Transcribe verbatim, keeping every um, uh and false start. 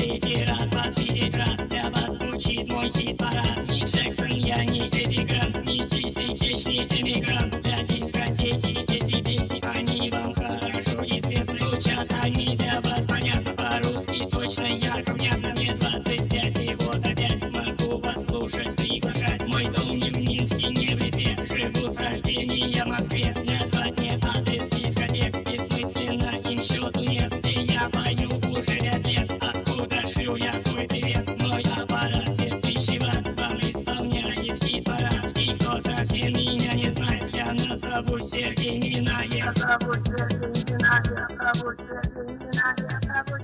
третий раз вас видеть рад. Для вас звучит мой хит-парад. Не Джексон, я не Эдди Грант, не Сиси Кетч, не эмигрант. Для дискотеки эти песни, они вам хорошо известны. Звучат они для вас понятно, по-русски точно, ярко, внятно. Мне двадцать пять, и вот опять могу вас слушать, приглашать. Мой дом не в Минске, не в Литве, живу с рождения в Москве. Назвать мне адрес дискотек бессмысленно, им счету нет. Где я пою уже пять лет, откуда шлю я свой привет. Мой аппарат две тысячи ватт вам исполняет хит-парад. И кто совсем меня не знает, я назову Сергей Минаев. Зовут Сергей Минаев, зовут Сергей Минаев, зовут